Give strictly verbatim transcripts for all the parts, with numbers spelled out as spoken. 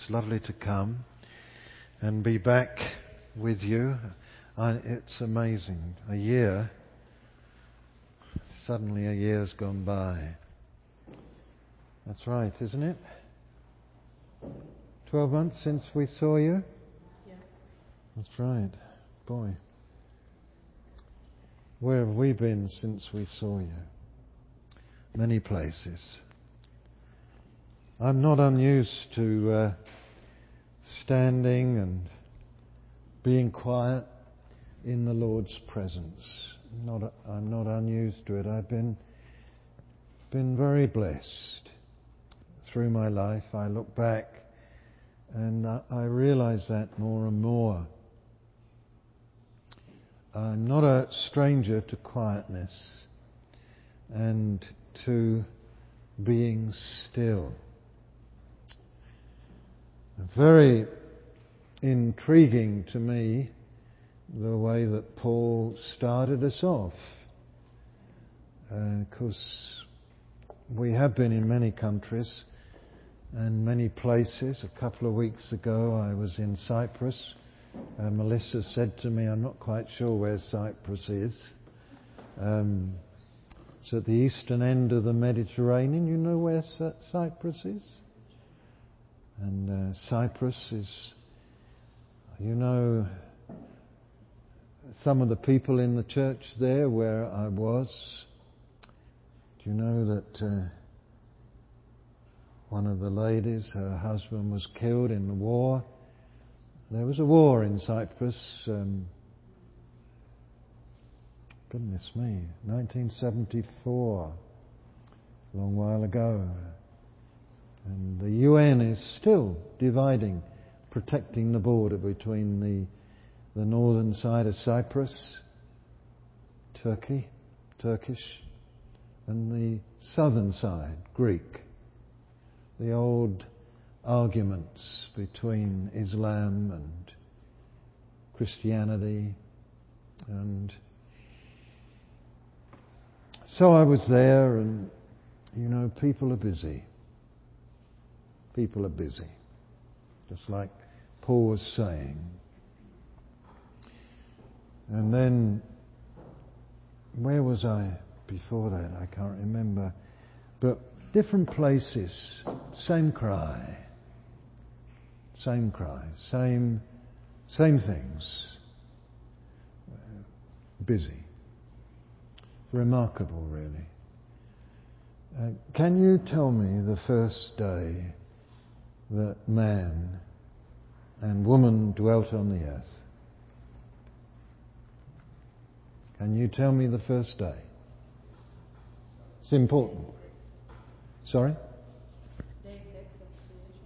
It's lovely to come and be back with you. I, it's amazing. A year, suddenly a year's gone by. That's right, isn't it? Twelve months since we saw you? Yeah. That's right. Boy. Where have we been since we saw you? Many places. I'm not unused to uh, standing and being quiet in the Lord's presence. Not, I'm not unused to it. I've been been very blessed through my life. I look back and I, I realize that more and more. I'm not a stranger to quietness and to being still. Very intriguing to me the way that Paul started us off, because uh, we have been in many countries and many places. A couple of weeks ago I was in Cyprus. Uh, Melissa said to me, I'm not quite sure where Cyprus is. Um, it's at the eastern end of the Mediterranean. You know where Cyprus is? And uh, Cyprus is, you know, some of the people in the church there where I was. Do you know that uh, one of the ladies, her husband was killed in the war? There was a war in Cyprus, um, goodness me, nineteen seventy-four, a long while ago. And the U N is still dividing, protecting the border between the the northern side of Cyprus, Turkey, Turkish, and the southern side, Greek. The old arguments between Islam and Christianity. And so I was there, and, you know, people are busy. People are busy. Just like Paul was saying. And then, where was I before that? I can't remember. But different places, same cry. Same cry, same, same things. Uh, busy. Remarkable, really. Uh, can you tell me the first day that man and woman dwelt on the earth? Can you tell me the first day? It's important. Sorry? Day six of creation.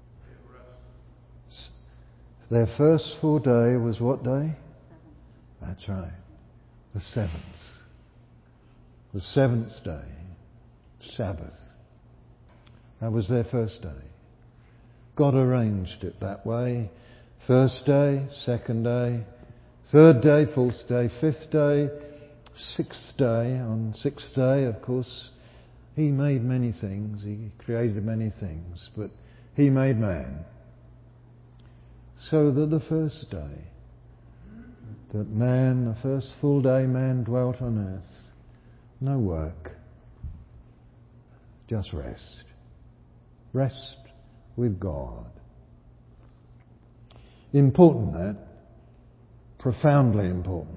Their first full day was what day? Seven. That's right. The seventh. The seventh day. Sabbath. That was their first day. God arranged it that way. First day, second day, third day, fourth day, fifth day, sixth day. On sixth day, of course, He made many things. He created many things. But He made man. So that the first day, that man, the first full day man dwelt on earth, no work, just rest. Rest with God. Important that, profoundly important.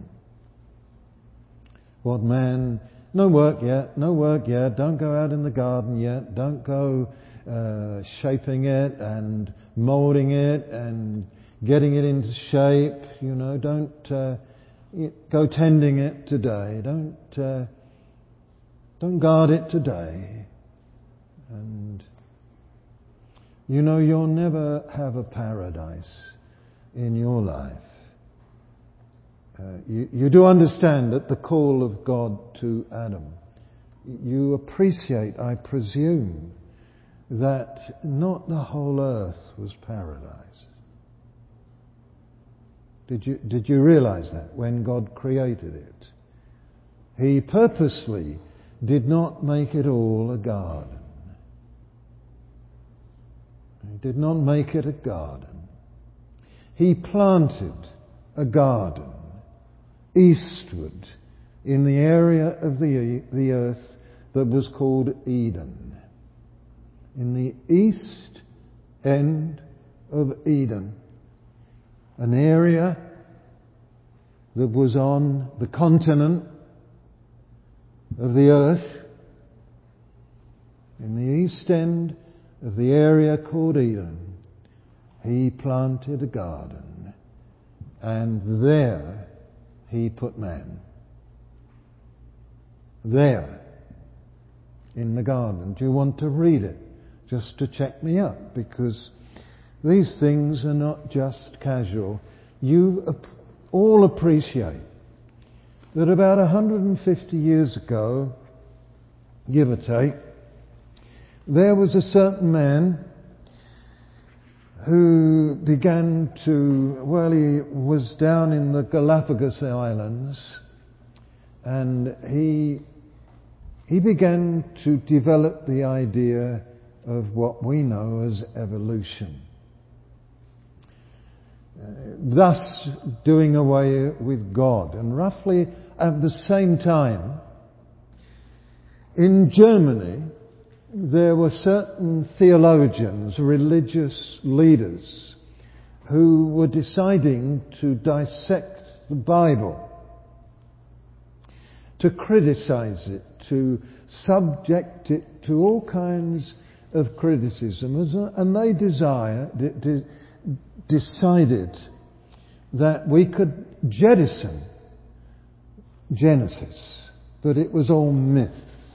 What man, no work yet, no work yet, don't go out in the garden yet, don't go uh, shaping it and moulding it and getting it into shape, you know, don't uh, go tending it today, don't uh, don't guard it today. And you know, you'll never have a paradise in your life. Uh, you, you do understand that the call of God to Adam, you appreciate, I presume, that not the whole earth was paradise. Did you, did you realize that when God created it? He purposely did not make it all a garden. He did not make it a garden. He planted a garden eastward in the area of the, the earth that was called Eden. In the east end of Eden, an area that was on the continent of the earth, in the east end of the area called Eden, he planted a garden, and there he put man. There, in the garden. Do you want to read it? Just to check me up, because these things are not just casual. You all appreciate that about one hundred fifty years ago, give or take, there was a certain man who began to, well, he was down in the Galapagos Islands, and he he began to develop the idea of what we know as evolution. Uh, thus doing away with God. And roughly at the same time, in Germany, there were certain theologians, religious leaders, who were deciding to dissect the Bible, to criticize it, to subject it to all kinds of criticism, and they desire, de- de- decided that we could jettison Genesis, that it was all myth,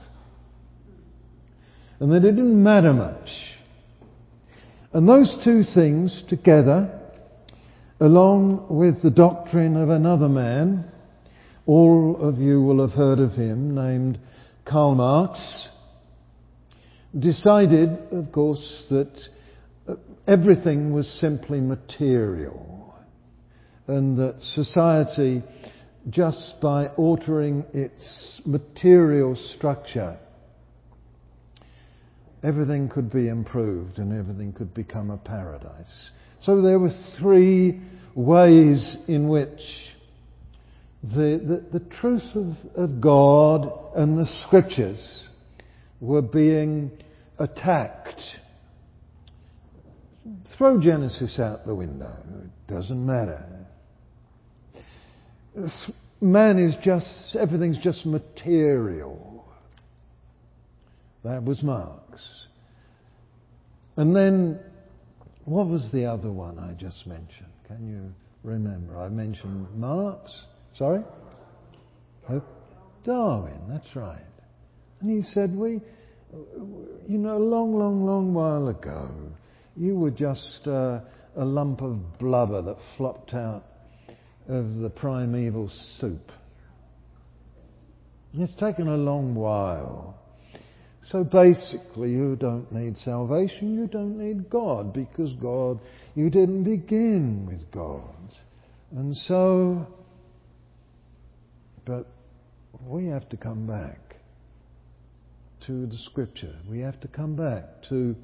and that it didn't matter much. And those two things together, along with the doctrine of another man, all of you will have heard of him, named Karl Marx, decided, of course, that everything was simply material, and that society, just by altering its material structure, everything could be improved and everything could become a paradise. So there were three ways in which the, the, the truth of, of God and the Scriptures were being attacked. Throw Genesis out the window. It doesn't matter. Man is just, everything's just material. That was Marx. And then, what was the other one I just mentioned? Can you remember? I mentioned Marx. Sorry? Oh, Darwin, that's right. And he said, we, you know, a long, long, long while ago, you were just uh, a lump of blubber that flopped out of the primeval soup. It's taken a long while. So basically, you don't need salvation, you don't need God, because God, you didn't begin with God. And so, but we have to come back to the Scripture. We have to come back to,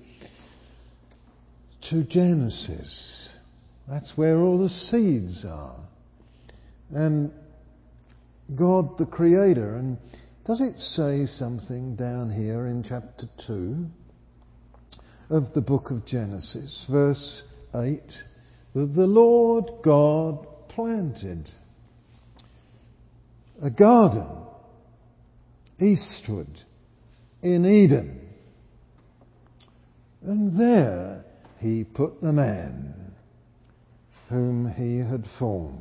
to Genesis. That's where all the seeds are. And God the Creator. And does it say something down here in chapter two of the book of Genesis, verse eight, that the Lord God planted a garden eastward in Eden, and there he put the man whom he had formed.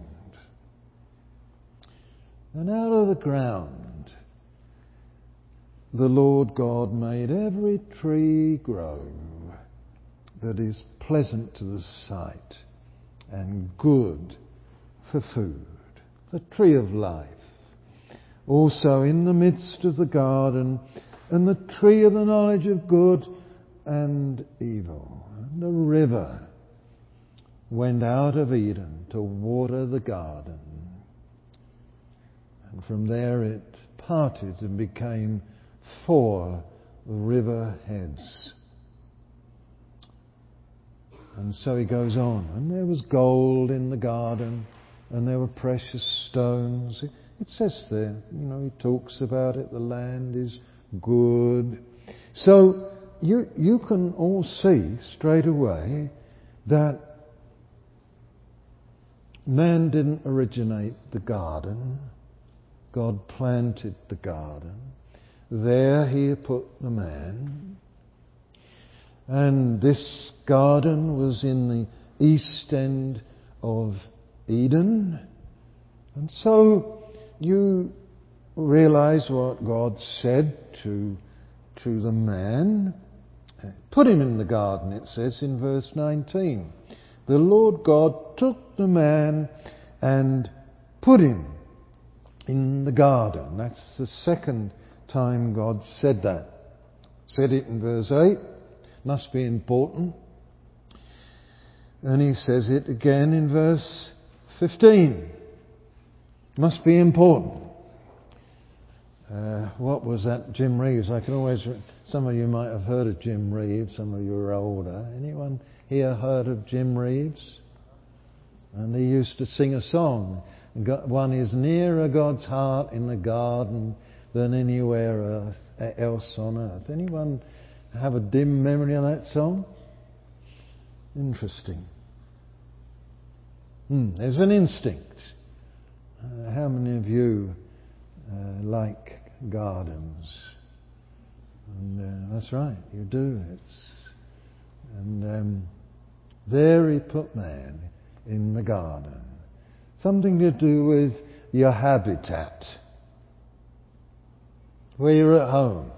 And out of the ground the Lord God made every tree grow that is pleasant to the sight and good for food, the tree of life. Also in the midst of the garden, and the tree of the knowledge of good and evil. And a river went out of Eden to water the garden. And from there it parted and became four river heads. And so he goes on. And there was gold in the garden, and there were precious stones. It, it says there, you know, he talks about it. The land is good. So you you can all see straight away that man didn't originate the garden. God planted the garden. There he put the man. And this garden was in the east end of Eden. And so you realize what God said to, to the man. Put him in the garden, it says in verse nineteen. The Lord God took the man and put him in the garden. That's the second time God said that. Said it in verse eight. Must be important. And he says it again in verse fifteen. Must be important. Uh, what was that? Jim Reeves. I can always... Re- some of you might have heard of Jim Reeves. Some of you are older. Anyone here heard of Jim Reeves? And he used to sing a song. One is nearer God's heart in the garden than anywhere earth, else on earth. Anyone have a dim memory of that song? Interesting. Hmm, there's an instinct. Uh, how many of you uh, like gardens? And uh, that's right, you do. It's and um, there he put man in the garden. Something to do with your habitat, where you're at home.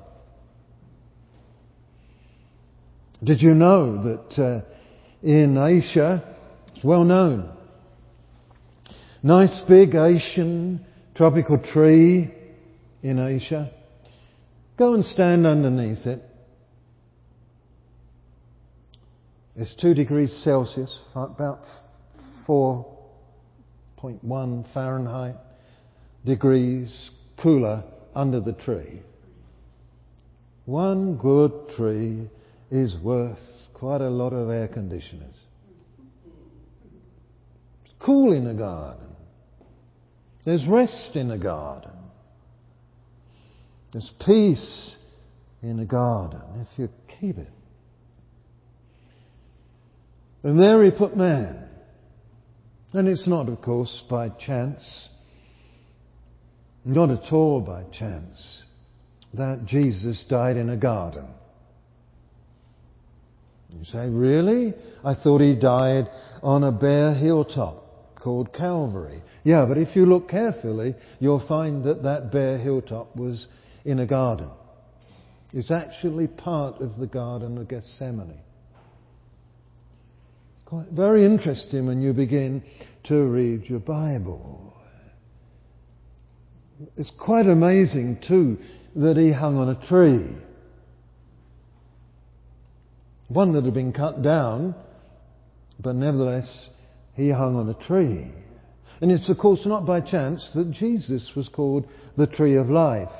Did you know that uh, in Asia, it's well known, nice big Asian tropical tree in Asia, go and stand underneath it. It's two degrees Celsius, about four point one Fahrenheit degrees cooler under the tree. One good tree is worth quite a lot of air conditioners. It's cool in a garden. There's rest in a garden. There's peace in a garden if you keep it. And there he put man. And it's not, of course, by chance, not at all by chance, that Jesus died in a garden. You say, really? I thought he died on a bare hilltop called Calvary. Yeah, but if you look carefully, you'll find that that bare hilltop was in a garden. It's actually part of the Garden of Gethsemane. Quite very interesting when you begin to read your Bible. It's quite amazing too that he hung on a tree. One that had been cut down, but nevertheless he hung on a tree. And it's of course not by chance that Jesus was called the Tree of Life.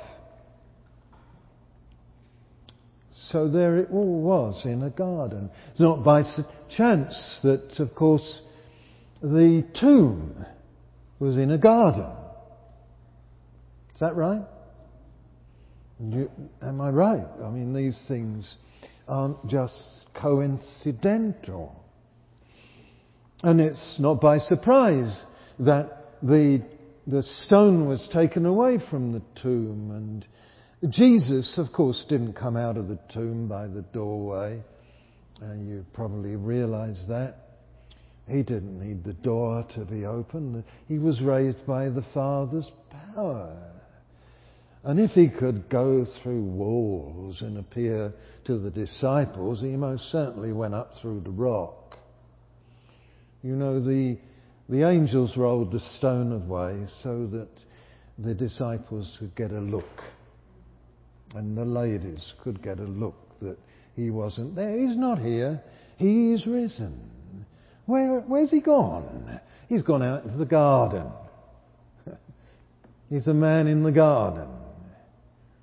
So there it all was in a garden. It's not by chance that, of course, the tomb was in a garden. Is that right? You, am I right? I mean, these things aren't just coincidental. And it's not by surprise that the the stone was taken away from the tomb, and Jesus, of course, didn't come out of the tomb by the doorway. And you probably realise that. He didn't need the door to be opened. He was raised by the Father's power. And if he could go through walls and appear to the disciples, he most certainly went up through the rock. You know, the, the angels rolled the stone away so that the disciples could get a look. And the ladies could get a look that he wasn't there. He's not here. He's risen. Where, where's he gone? He's gone out into the garden. He's a man in the garden.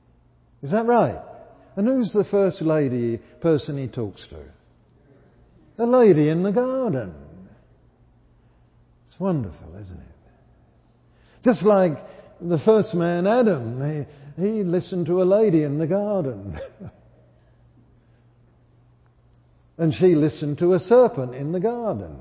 Is that right? And who's the first lady person he talks to? The lady in the garden. It's wonderful, isn't it? Just like the first man, Adam, he, he listened to a lady in the garden. And she listened to a serpent in the garden.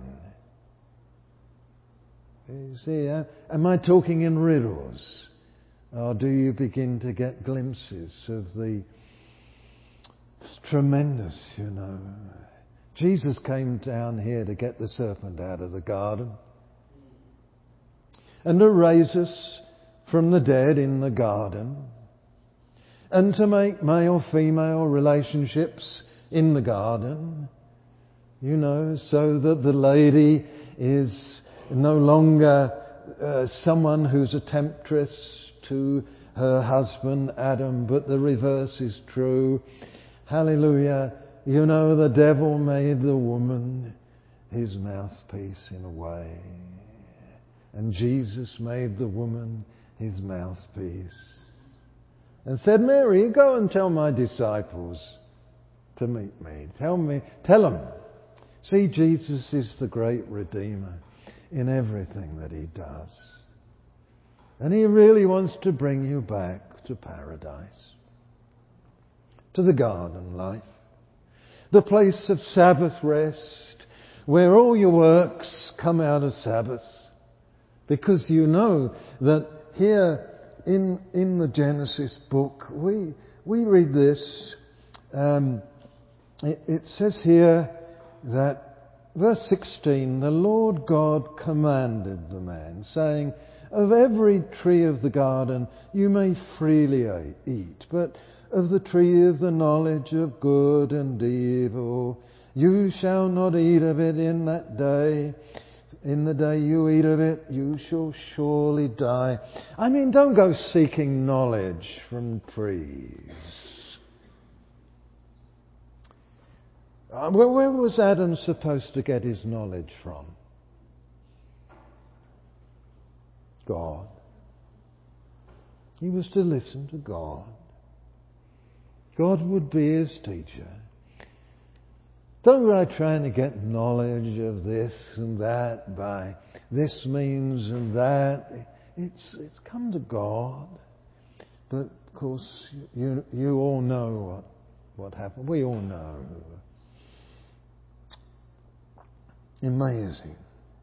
You see, uh, am I talking in riddles? Or do you begin to get glimpses of the... It's tremendous, you know. Jesus came down here to get the serpent out of the garden. And to raise us from the dead in the garden. And to make male-female relationships in the garden. You know, so that the lady is no longer uh, someone who's a temptress to her husband Adam, but the reverse is true. Hallelujah. You know, the devil made the woman his mouthpiece in a way. And Jesus made the woman his mouthpiece. And said, Mary, go and tell my disciples to meet me. Tell me, tell them. See, Jesus is the great Redeemer in everything that he does. And he really wants to bring you back to paradise. To the garden life. The place of Sabbath rest, where all your works come out of Sabbath. Because you know that here in in the Genesis book, we we read this. Um, it, it says here that, verse sixteen, the Lord God commanded the man, saying, of every tree of the garden you may freely eat, but of the tree of the knowledge of good and evil you shall not eat of it in that day. In the day you eat of it, you shall surely die. I mean, don't go seeking knowledge from trees. Uh, where, where was Adam supposed to get his knowledge from? God. He was to listen to God. God would be his teacher. Don't go trying to get knowledge of this and that by this means and that. It's it's come to God. But of course, you you all know what, what happened. We all know. Amazing.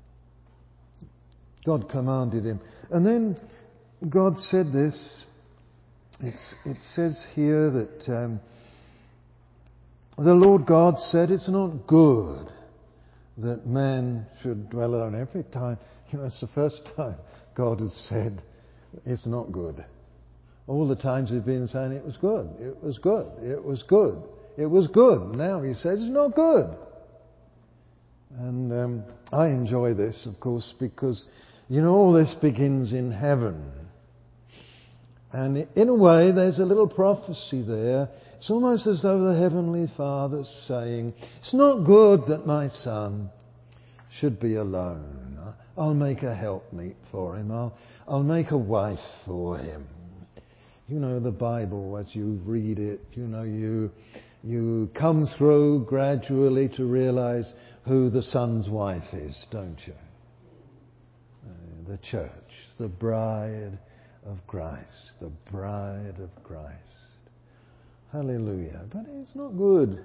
God commanded him. And then God said this. It's, it says here that um, the Lord God said it's not good that man should dwell alone. Every time, you know, it's the first time God has said it's not good. All the times he's been saying it was good, it was good, it was good, it was good. Now he says it's not good. And um, I enjoy this, of course, because, you know, all this begins in heaven. And in a way, there's a little prophecy there. It's almost as though the Heavenly Father's saying, it's not good that my son should be alone. I'll make a helpmeet for him. I'll, I'll make a wife for him. You know the Bible, as you read it, you know, you, you come through gradually to realize who the son's wife is, don't you? Uh, the church, the bride of Christ, the bride of Christ. Hallelujah. But it's not good.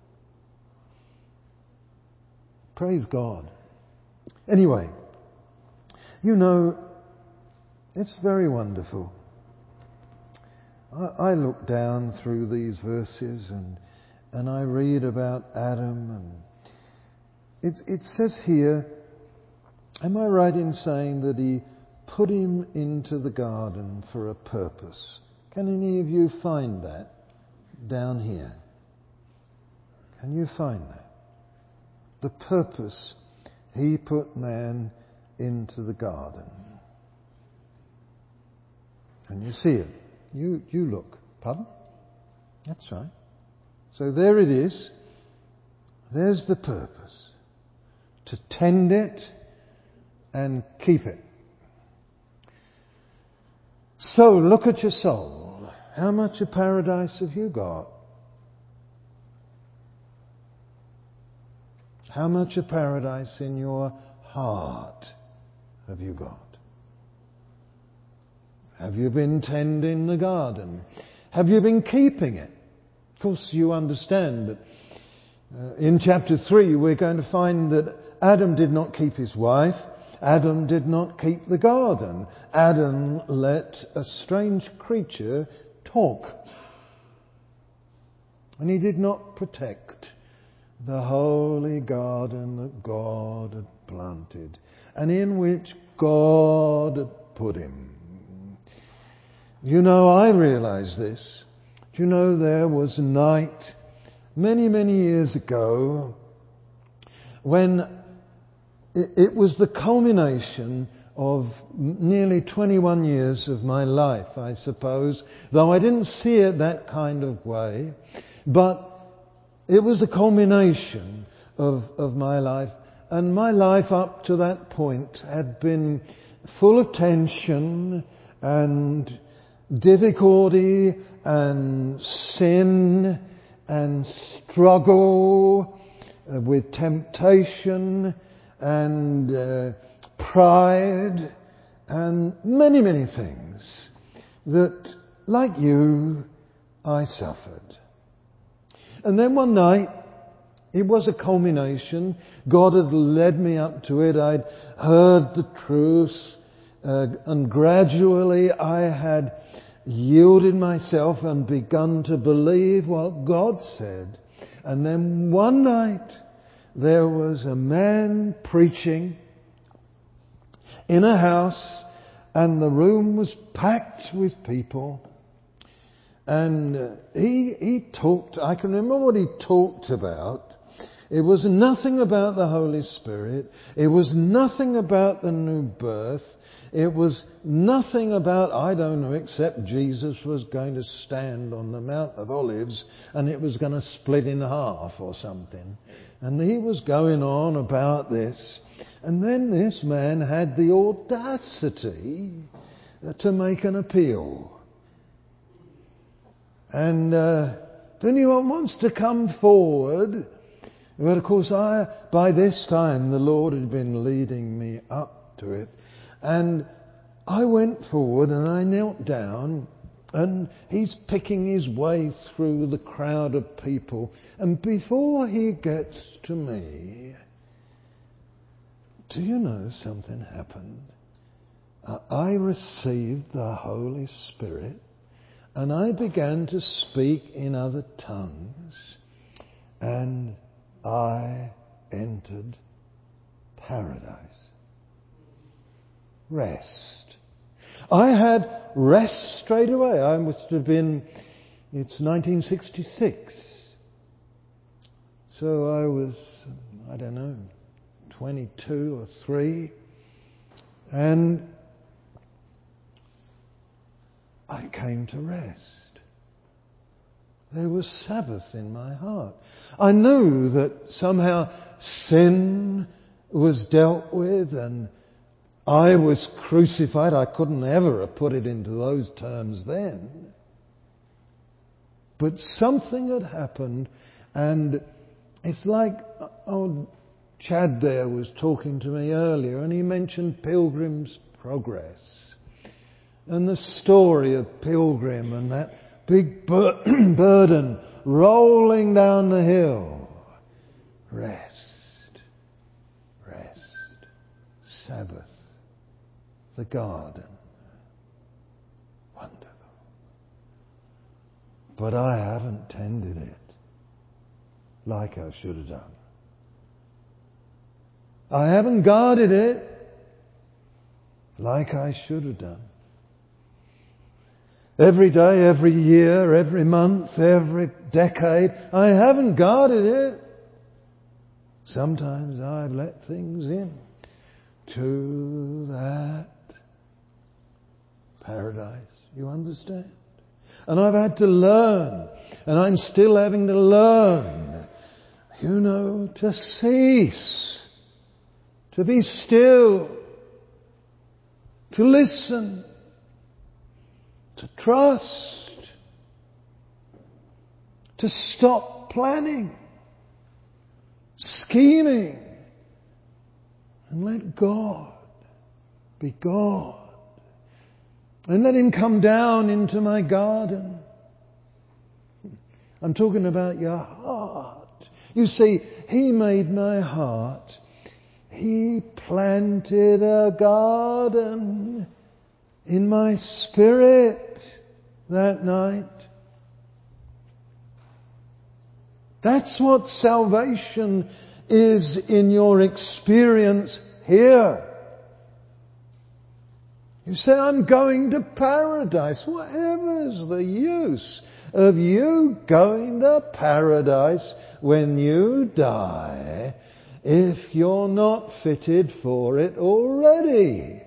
Praise God. Anyway, you know, it's very wonderful. I, I look down through these verses and and I read about Adam, and it, it says here, am I right in saying that he put him into the garden for a purpose? Can any of you find that down here? Can you find that? The purpose he put man into the garden. Can you see it? You you look. Pardon? That's right. So there it is. There's the purpose. To tend it and keep it. So look at your soul. How much of paradise have you got? How much of paradise in your heart have you got? Have you been tending the garden? Have you been keeping it? Of course, you understand that uh, in chapter three we're going to find that Adam did not keep his wife. Adam did not keep the garden. Adam let a strange creature talk. And he did not protect the holy garden that God had planted and in which God had put him. You know, I realize this. You know, there was a night many, many years ago when it was the culmination of nearly twenty-one years of my life, I suppose, though I didn't see it that kind of way. But it was the culmination of, of my life. And my life up to that point had been full of tension and difficulty and sin and struggle uh, with temptation and uh, pride and many, many things that, like you, I suffered. And then one night, it was a culmination. God had led me up to it. I'd heard the truth, uh, and gradually I had yielded myself and begun to believe what God said. And then one night, there was a man preaching in a house, and the room was packed with people. And uh, he he talked, I can remember what he talked about. It was nothing about the Holy Spirit. It was nothing about the new birth. It was nothing about, I don't know, except Jesus was going to stand on the Mount of Olives and it was going to split in half or something. And he was going on about this. And then this man had the audacity to make an appeal. And uh, if anyone wants to come forward, but of course I, by this time the Lord had been leading me up to it. And I went forward and I knelt down, and he's picking his way through the crowd of people. And before he gets to me, do you know something happened? Uh, I received the Holy Spirit. And I began to speak in other tongues, and I entered paradise. Rest. I had rest straight away. I must have been, it's nineteen sixty-six. So I was, I don't know, twenty-two or three. And I came to rest. There was Sabbath in my heart. I knew that somehow sin was dealt with and I was crucified. I couldn't ever have put it into those terms then. But something had happened, and it's like old Chad there was talking to me earlier, and he mentioned Pilgrim's Progress. And the story of Pilgrim and that big bur- burden rolling down the hill. Rest. Rest. Sabbath. The garden. Wonderful. But I haven't tended it like I should have done. I haven't guarded it like I should have done. Every day, every year, every month, every decade, I haven't guarded it. Sometimes I've let things in to that paradise. You understand? And I've had to learn, and I'm still having to learn, you know, to cease, to be still, to listen, to trust, to stop planning, scheming. And let God be God. And let Him come down into my garden. I'm talking about your heart. You see, He made my heart. He planted a garden in my spirit that night. That's what salvation is in your experience here. You say, I'm going to paradise. Whatever's the use of you going to paradise when you die if you're not fitted for it already?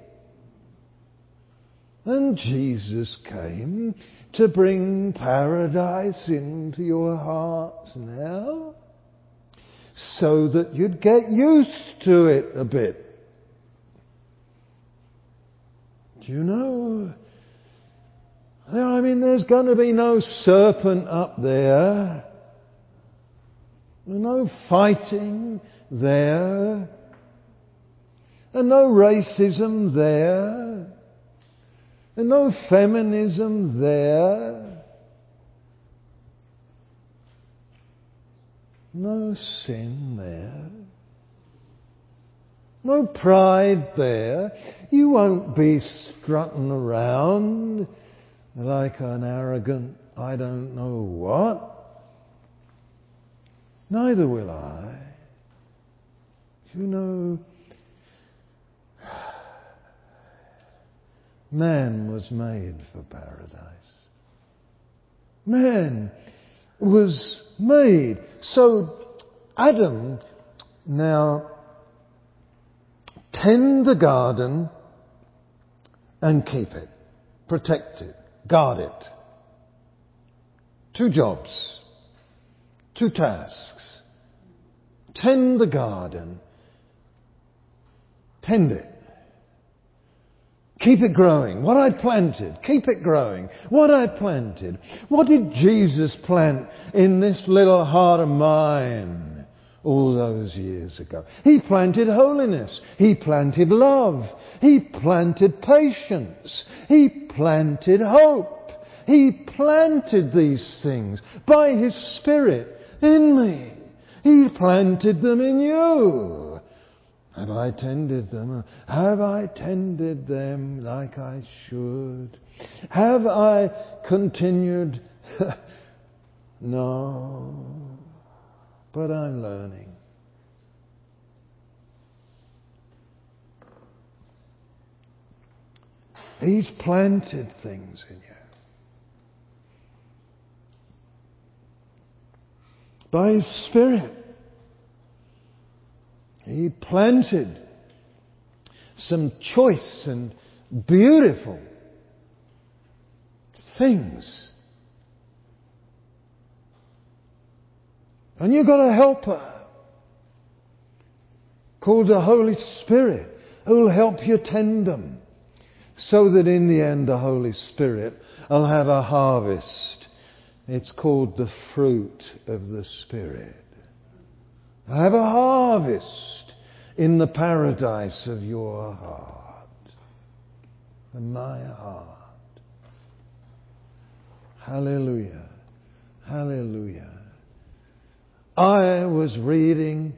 And Jesus came to bring paradise into your heart now, so that you'd get used to it a bit. Do you know? I mean, there's going to be no serpent up there. No fighting there. And no racism there. And no feminism there. No sin there. No pride there. You won't be strutting around like an arrogant I don't know what. Neither will I. You know, man was made for paradise. Man was made. So Adam now tend the garden and keep it, protect it, guard it. Two jobs, two tasks. Tend the garden, tend it. Keep it growing. What I planted, keep it growing. What I planted. What did Jesus plant in this little heart of mine all those years ago? He planted holiness. He planted love. He planted patience. He planted hope. He planted these things by His Spirit in me. He planted them in you. Have I tended them? Have I tended them like I should? Have I continued? No. But I'm learning. He's planted things in you. By His Spirit. He planted some choice and beautiful things. And you've got a helper called the Holy Spirit who will help you tend them, so that in the end the Holy Spirit will have a harvest. It's called the fruit of the Spirit. Have a harvest in the paradise of your heart, in my heart. Hallelujah. Hallelujah. I was reading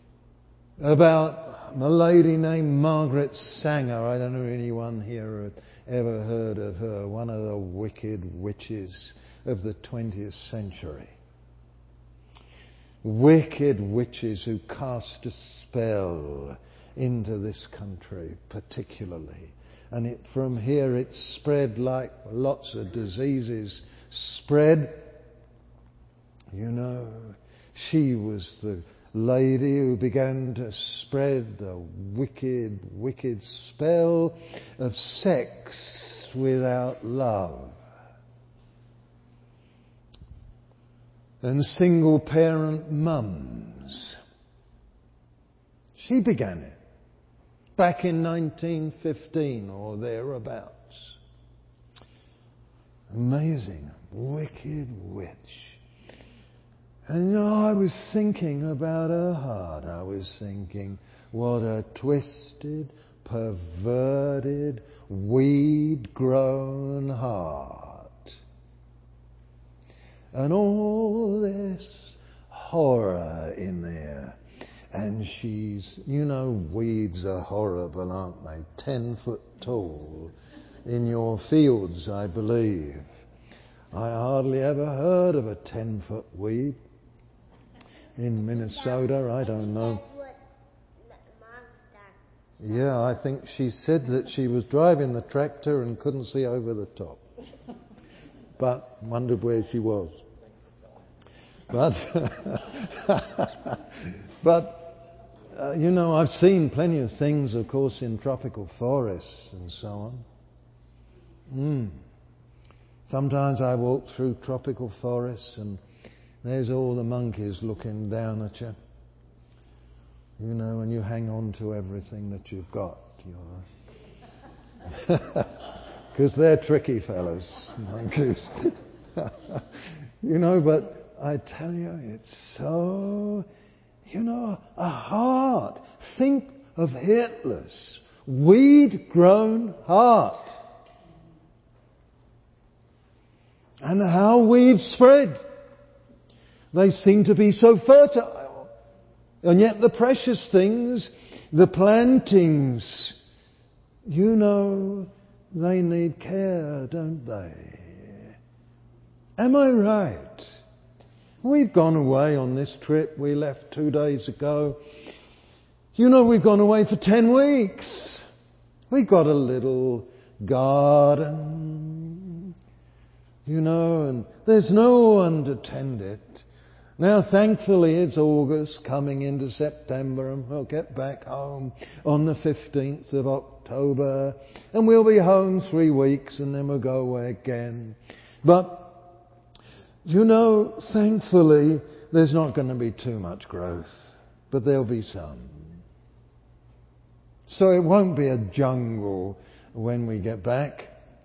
about a lady named Margaret Sanger. I don't know if anyone here had ever heard of her. One of the wicked witches of the twentieth century. Wicked witches who cast a spell into this country particularly. And it, from here it spread like lots of diseases spread. You know, she was the lady who began to spread the wicked, wicked spell of sex without love. And single parent mums. She began it back in nineteen fifteen or thereabouts. Amazing, wicked witch. And you know, I was thinking about her heart. I was thinking, what a twisted, perverted, weed-grown heart. And all this horror in there. And she's, you know, weeds are horrible, aren't they? Ten foot tall in your fields, I believe. I hardly ever heard of a ten foot weed in Minnesota. I don't know. Yeah, I think she said that she was driving the tractor and couldn't see over the top. But wondered where she was. But, but uh, you know, I've seen plenty of things, of course, in tropical forests and so on. Mm. Sometimes I walk through tropical forests and there's all the monkeys looking down at you. You know, and you hang on to everything that you've got. Because they're tricky fellas, monkeys. You know, but I tell you, it's so, you know, a heart. Think of Hitler's weed-grown heart. And how weeds spread. They seem to be so fertile. And yet the precious things, the plantings, you know, they need care, don't they? Am I right? We've gone away on this trip. We left two days ago. You know, we've gone away for ten weeks. We've got a little garden, you know, and there's no one to tend it. Now, thankfully, it's August, coming into September, and we'll get back home on the fifteenth of October, and we'll be home three weeks, and then we'll go away again. But, you know, thankfully, there's not going to be too much growth, but there'll be some. So it won't be a jungle when we get back.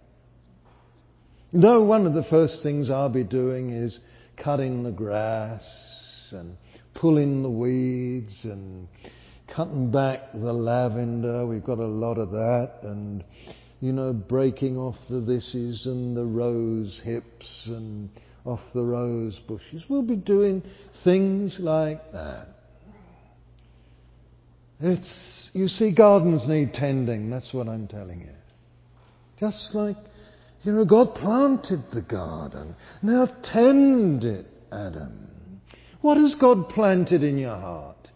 No, one of the first things I'll be doing is cutting the grass and pulling the weeds and cutting back the lavender. We've got a lot of that. And, you know, breaking off the thises and the rose hips and off the rose bushes. We'll be doing things like that. It's, you see, gardens need tending. That's what I'm telling you. Just like, you know, God planted the garden. Now tend it, Adam. What has God planted in your heart?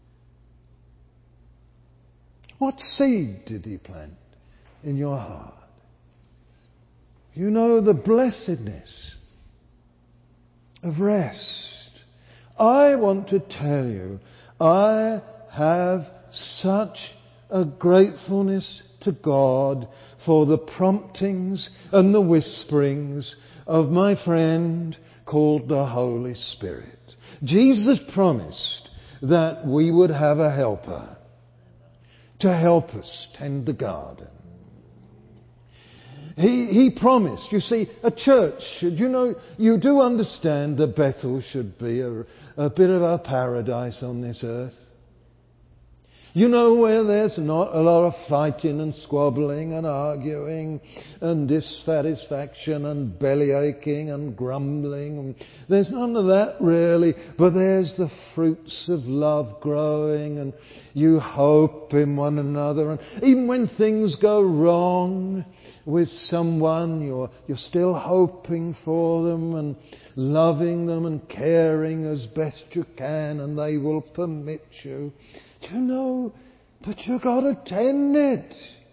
What seed did He plant in your heart? You know, the blessedness of rest. I want to tell you, I have such a gratefulness to God for the promptings and the whisperings of my friend called the Holy Spirit. Jesus promised that we would have a helper to help us tend the garden. He, he promised, you see, a church, you know, you do understand that Bethel should be a, a bit of a paradise on this earth. You know, where there's not a lot of fighting and squabbling and arguing and dissatisfaction and belly aching and grumbling. There's none of that really, but there's the fruits of love growing, and you hope in one another. And even when things go wrong with someone, you're, you're still hoping for them and loving them and caring as best you can, and they will permit you. You know, but you've got to tend it.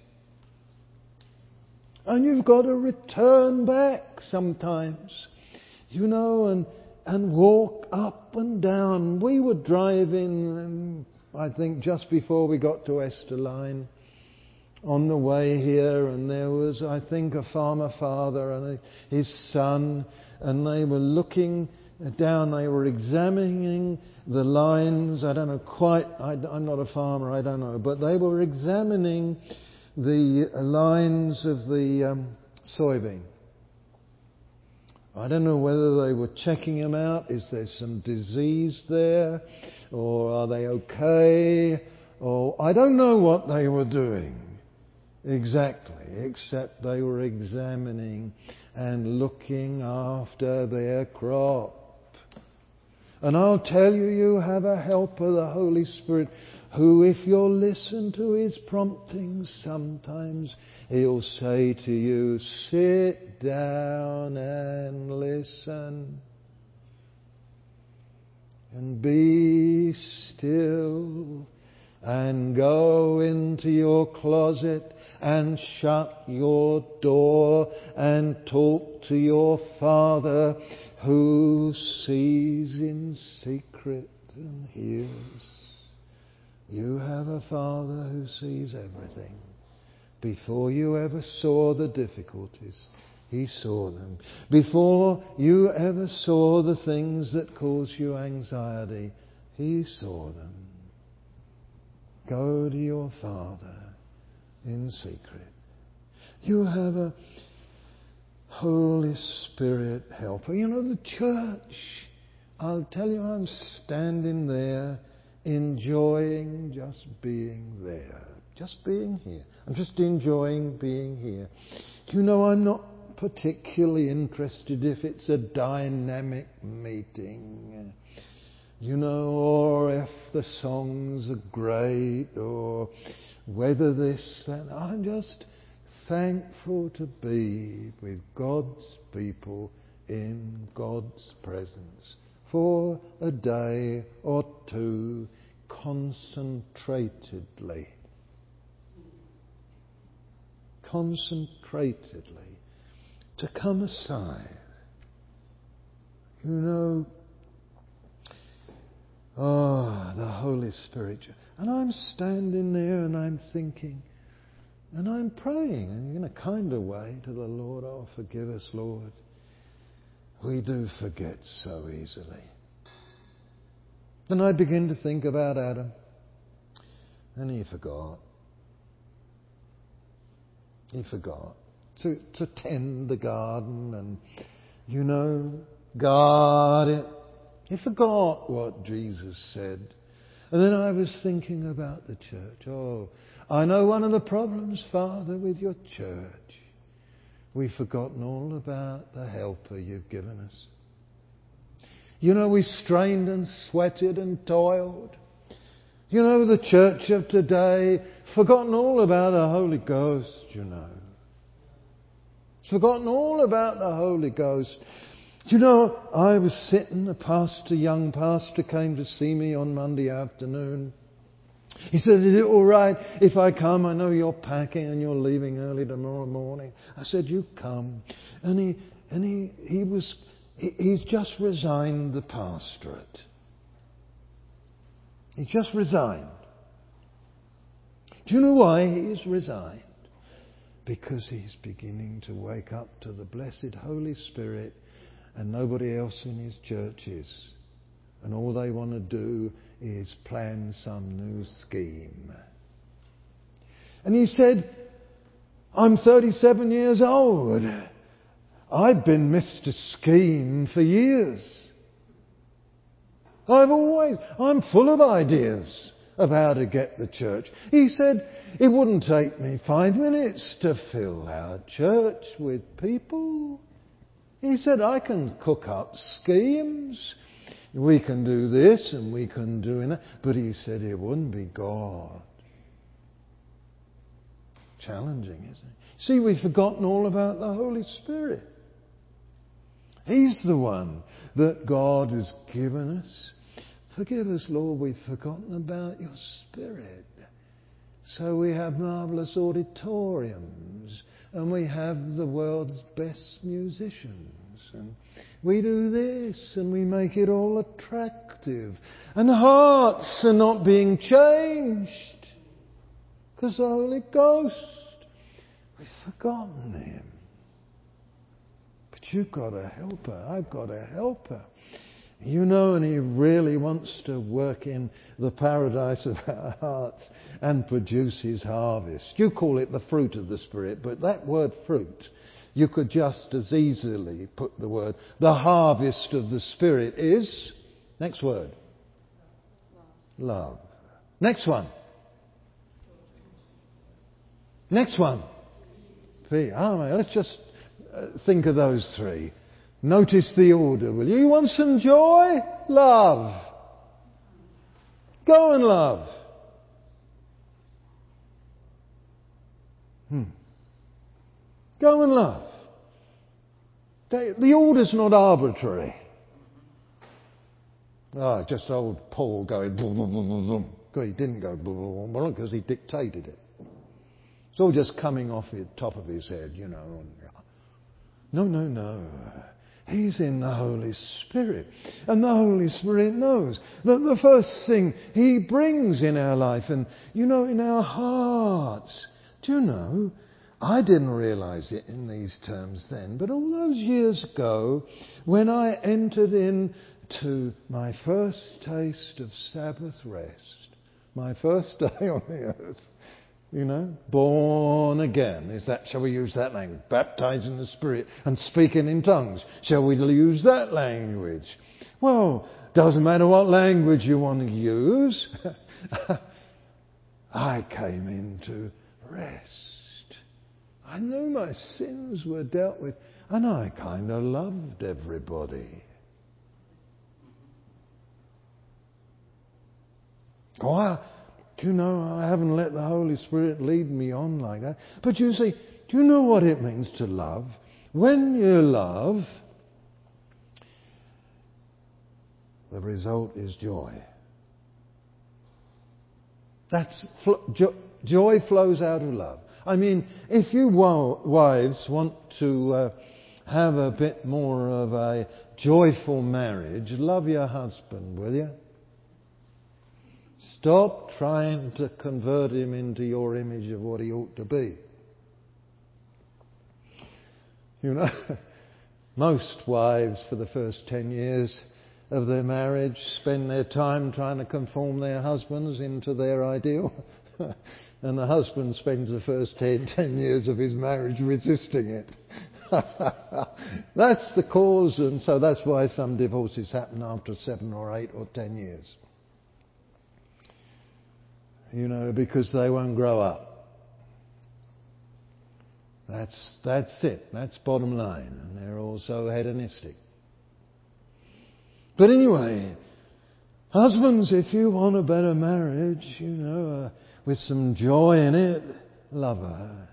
And you've got to return back sometimes. You know, and and walk up and down. We were driving, um, I think, just before we got to Esterline on the way here, and there was, I think, a farmer father and his son, and they were looking down, they were examining the lines. I don't know quite, I, I'm not a farmer, I don't know, but they were examining the lines of the um, soybean. I don't know whether they were checking him out. Is there some disease there? Or are they okay? Or I don't know what they were doing exactly, except they were examining and looking after their crop. And I'll tell you, you have a helper, the Holy Spirit, who, if you'll listen to his promptings, sometimes he'll say to you, sit down and listen. And be still. And go into your closet and shut your door and talk to your Father who sees in secret and hears. You have a Father who sees everything. Before you ever saw the difficulties, he saw them. Before you ever saw the things that cause you anxiety, he saw them. Go to your Father in secret. You have a Holy Spirit helper. You know, the church, I'll tell you, I'm standing there enjoying just being there. Just being here. I'm just enjoying being here. You know, I'm not particularly interested if it's a dynamic meeting. You know, or if the songs are great, or whether this, that. I'm just thankful to be with God's people in God's presence for a day or two concentratedly. Concentratedly. To come aside. You know, oh, the Holy Spirit. And I'm standing there and I'm thinking, and I'm praying in a kind of way to the Lord. Oh, forgive us, Lord. We do forget so easily. Then I begin to think about Adam. And he forgot. He forgot to, to tend the garden and, you know, guard it. He forgot what Jesus said. And then I was thinking about the church. Oh, I know one of the problems, Father, with your church. We've forgotten all about the helper you've given us. You know, we strained and sweated and toiled. You know, the church of today, forgotten all about the Holy Ghost, you know. Forgotten all about the Holy Ghost. You know, I was sitting, a pastor, young pastor, came to see me on Monday afternoon. He said, is it all right if I come? I know you're packing and you're leaving early tomorrow morning. I said, you come. And he, and he, he was, he, he's just resigned the pastorate. He just resigned. Do you know why he's resigned? Because he's beginning to wake up to the blessed Holy Spirit, and nobody else in his church is. And all they want to do is plan some new scheme. And he said, I'm thirty-seven years old. I've been Mister Scheme for years. I've always, I'm full of ideas of how to get the church. He said, it wouldn't take me five minutes to fill our church with people. He said, I can cook up schemes. We can do this and we can do that. But he said, it wouldn't be God. Challenging, isn't it? See, we've forgotten all about the Holy Spirit. He's the one that God has given us. Forgive us, Lord, we've forgotten about your Spirit. So we have marvellous auditoriums and we have the world's best musicians and we do this and we make it all attractive. And hearts are not being changed because the Holy Ghost, we've forgotten Him. But you've got a helper. I've got a helper. You know, and He really wants to work in the paradise of our hearts and produce His harvest. You call it the fruit of the Spirit, but that word fruit You could just as easily put the word, the harvest of the Spirit is, next word, love. Next one. Next one. P. Oh, let's just uh, think of those three. Notice the order, will you? You want some joy? Love. Go and love. Hmm. Go and love. They, the order's not arbitrary. Ah, oh, just old Paul going boom, boom, boom, boom, boom. He didn't go boom, boom, boom, because he dictated it. It's all just coming off the top of his head, you know. No, no, no. He's in the Holy Spirit. And the Holy Spirit knows that the first thing He brings in our life and, you know, in our hearts. Do you know, I didn't realize it in these terms then, but all those years ago, when I entered into my first taste of Sabbath rest, my first day on the earth, you know, born again. Is that, shall we use that language? Baptized in the Spirit and speaking in tongues. Shall we use that language? Well, doesn't matter what language you want to use. I came into rest. I knew my sins were dealt with, and I kind of loved everybody. Oh, I, do you know, I haven't let the Holy Spirit lead me on like that. But you see, do you know what it means to love? When you love, the result is joy. That's jo- joy flows out of love. I mean, if you wives want to uh, have a bit more of a joyful marriage, love your husband, will you? Stop trying to convert him into your image of what he ought to be. You know, most wives for the first ten years of their marriage spend their time trying to conform their husbands into their ideal. And the husband spends the first ten, ten years of his marriage resisting it. That's the cause, and so that's why some divorces happen after seven or eight or ten years. You know, because they won't grow up. That's that's it. That's bottom line. And they're also hedonistic. But anyway, husbands, if you want a better marriage, you know, uh, with some joy in it, love her.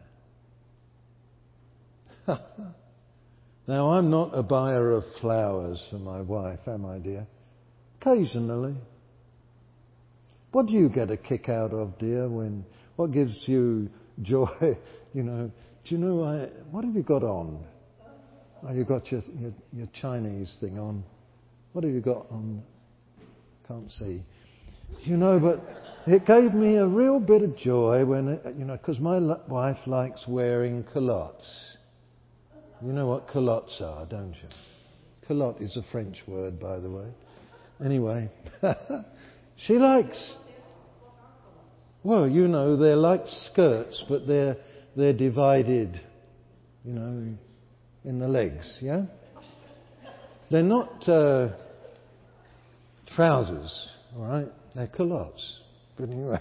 Now, I'm not a buyer of flowers for my wife, am I, dear? Occasionally. What do you get a kick out of, dear, when, what gives you joy? You know, do you know, I, what have you got on? Oh, you've got your, your, your Chinese thing on. What have you got on? Can't see. You know, but it gave me a real bit of joy when, it, you know, because my wife likes wearing culottes. You know what culottes are, don't you? Culotte is a French word, by the way. Anyway, she likes... Well, you know, they're like skirts, but they're they're divided, you know, in the legs, yeah? They're not uh, trousers, all right? They're culottes. But anyway.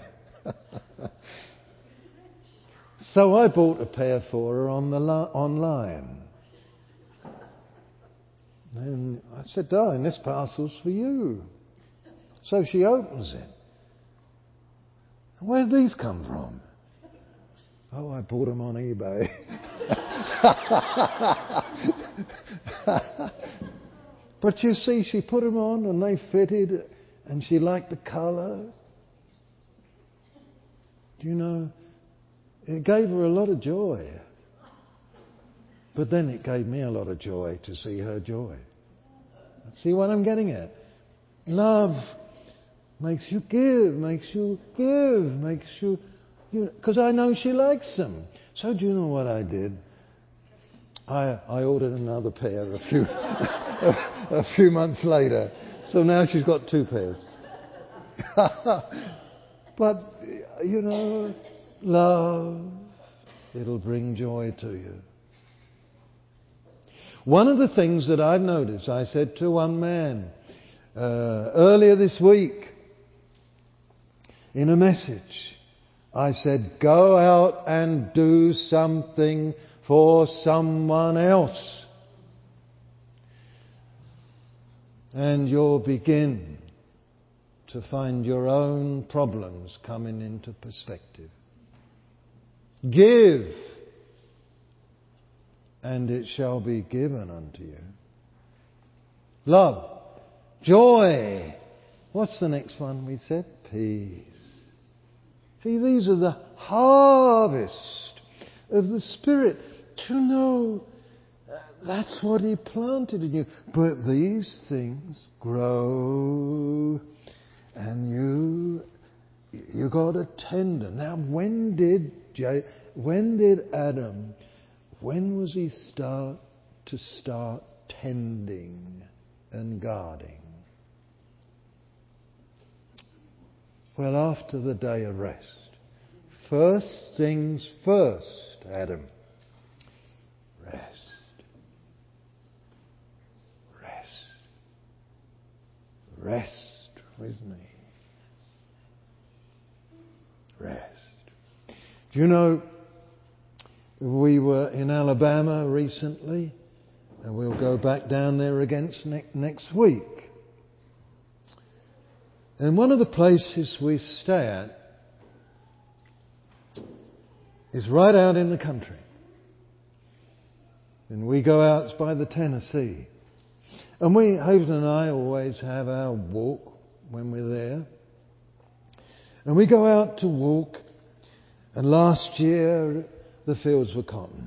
So I bought a pair for her on the li- online. And I said, darling, this parcel's for you. So she opens it. Where did these come from? Oh, I bought them on eBay. But you see, she put them on and they fitted and she liked the colour. Do you know, it gave her a lot of joy. But then it gave me a lot of joy to see her joy. See what I'm getting at? Love makes you give, makes you give, makes you... Because I know she likes them. So do you know what I did? I I ordered another pair a few a few months later. So now she's got two pairs. But, you know, love, it'll bring joy to you. One of the things that I've noticed, I said to one man uh, earlier this week in a message, I said, go out and do something for someone else. And you'll begin to find your own problems coming into perspective. Give, and it shall be given unto you. Love, joy. What's the next one we said? Peace. See, these are the harvest of the Spirit. To know uh, that's what He planted in you. But these things grow, and you you got to tender. Now, when did J, when did Adam? When was he start to start tending and guarding? Well, after the day of rest. First things first, Adam. Rest. Rest. Rest with me. Rest. Do you know, we were in Alabama recently, and we'll go back down there again ne- next week. And one of the places we stay at is right out in the country. And we go out by the Tennessee. And we, Haven and I, always have our walk when we're there. And we go out to walk. And last year, the fields were cotton.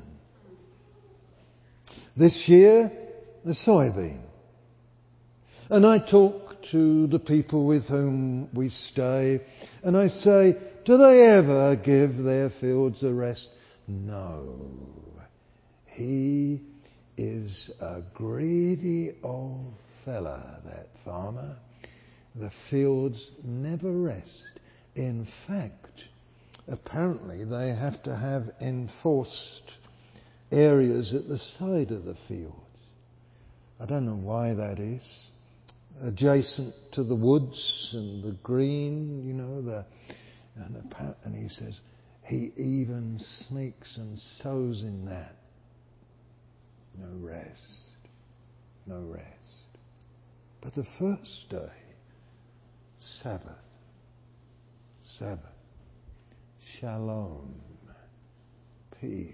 This year, the soybean. And I talk to the people with whom we stay, and I say, do they ever give their fields a rest? No. He is a greedy old fella, that farmer. The fields never rest. In fact, apparently they have to have enforced areas at the side of the fields. I don't know why that is. Adjacent to the woods and the green, you know, the and, the, and he says he even sneaks and sows in that. No rest, no rest. But the first day, Sabbath, Sabbath, shalom, peace.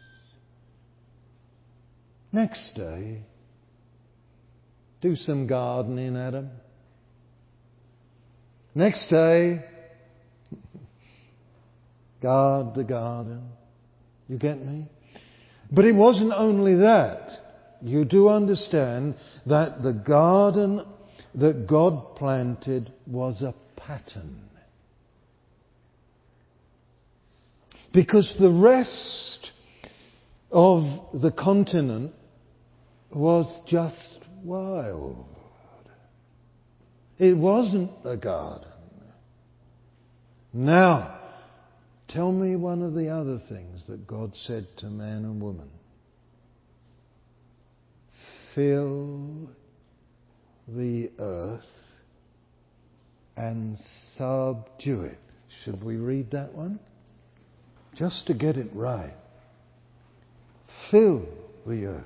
Next day, do some gardening, Adam. Next day, guard the garden. You get me? But it wasn't only that. You do understand that the garden that God planted was a pattern. Because the rest of the continent was just wild. It wasn't a garden. Now, tell me one of the other things that God said to man and woman. Fill the earth and subdue it. Should we read that one? Just to get it right. Fill the earth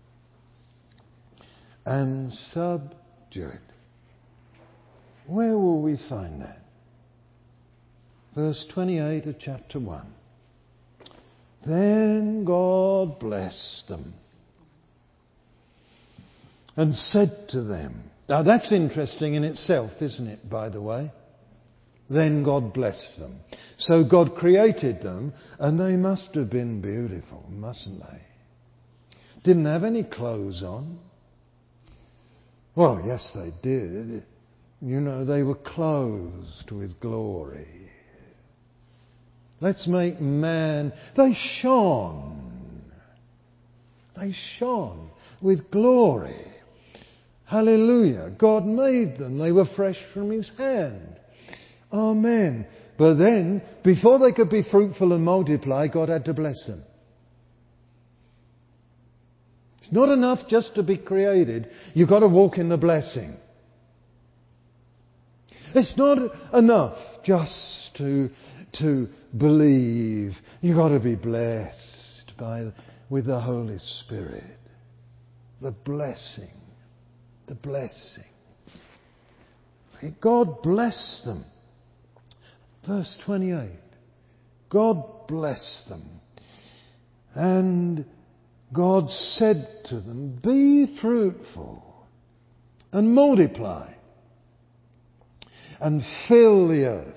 and subdue it. Where will we find that? Verse twenty-eight of chapter one. Then God blessed them and said to them. Now that's interesting in itself, isn't it, by the way? Then God blessed them. So God created them, and they must have been beautiful, mustn't they? Didn't have any clothes on. Well, yes, they did. You know, they were clothed with glory. Let's make man... They shone. They shone with glory. Hallelujah. God made them. They were fresh from His hand. Amen. But then, before they could be fruitful and multiply, God had to bless them. It's not enough just to be created. You've got to walk in the blessing. It's not enough just to, to believe. You've got to be blessed by, with the Holy Spirit. The blessing. The blessing. God bless them. Verse twenty-eight. God blessed them. And God said to them, be fruitful and multiply and fill the earth.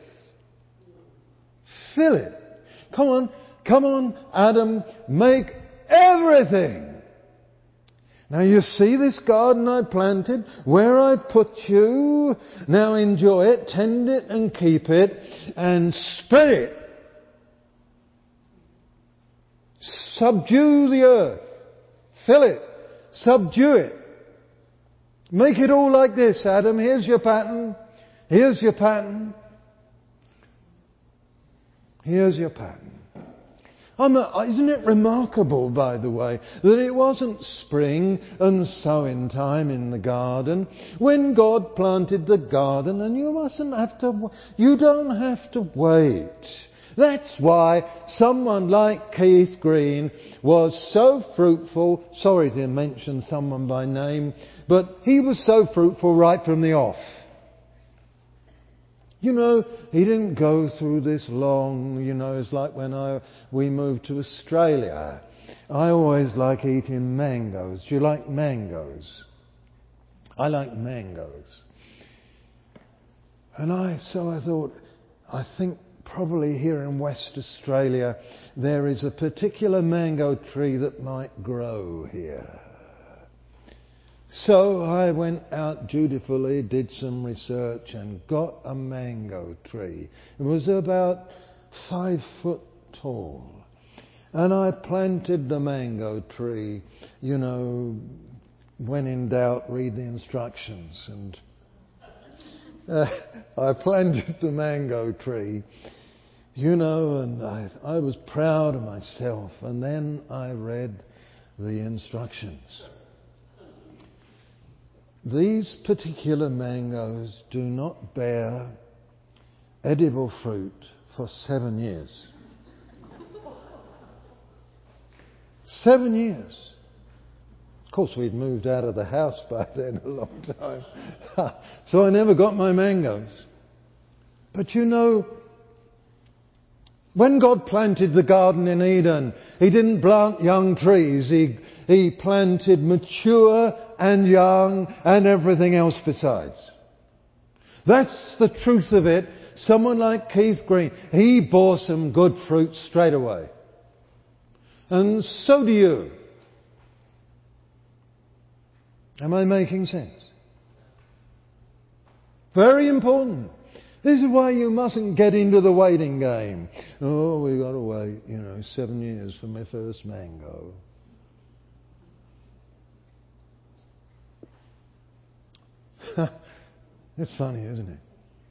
Fill it. Come on, come on, Adam, make everything. Now you see this garden I planted, where I put you. Now enjoy it, tend it and keep it, and spread it. Subdue the earth. Fill it. Subdue it. Make it all like this, Adam. Here's your pattern. Here's your pattern. Here's your pattern. I'm a, isn't it remarkable, by the way, that it wasn't spring and sowing time in the garden when God planted the garden, and you mustn't have to, you don't have to wait. That's why someone like Keith Green was so fruitful. Sorry to mention someone by name, but he was so fruitful right from the off. You know, he didn't go through this long, you know, it's like when I we moved to Australia. I always like eating mangoes. Do you like mangoes? I like mangoes. And I, so I thought, I think probably here in West Australia there is a particular mango tree that might grow here. So I went out dutifully, did some research and got a mango tree. It was about five foot tall. And I planted the mango tree, you know, when in doubt, read the instructions. And uh, I planted the mango tree, you know, and I, I was proud of myself. And then I read the instructions. These particular mangoes do not bear edible fruit for seven years. Seven years. Of course, we'd moved out of the house by then a long time. So I never got my mangoes. But you know, when God planted the garden in Eden, He didn't plant young trees. He, he planted mature and young and everything else besides. That's the truth of it. Someone like Keith Green, he bore some good fruit straight away. And so do you. Am I making sense? Very important. This is why you mustn't get into the waiting game. Oh, we've got to wait, you know, seven years for my first mango. It's funny, isn't it?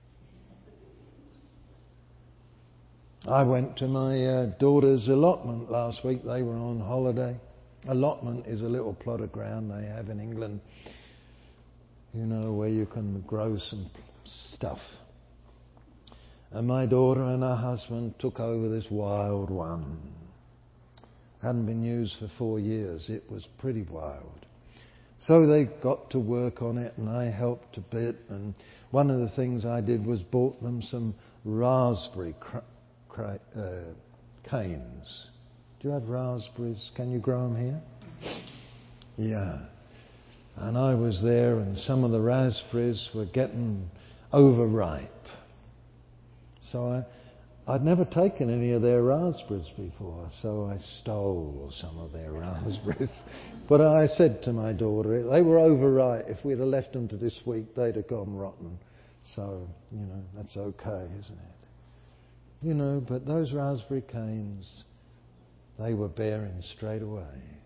I went to my uh, daughter's allotment last week. They were on holiday. Allotment is a little plot of ground they have in England, you know, where you can grow some stuff. And my daughter and her husband took over this wild one. Hadn't been used for four years. It was pretty wild. So they got to work on it and I helped a bit. And one of the things I did was bought them some raspberry cr- cr- uh, canes. Do you have raspberries? Can you grow them here? Yeah. And I was there and some of the raspberries were getting overripe. So I, I'd never taken any of their raspberries before, so I stole some of their raspberries. But I said to my daughter, they were overripe. If we'd have left them to this week, they'd have gone rotten. So, you know, that's okay, isn't it? You know, but those raspberry canes, they were bearing straight away.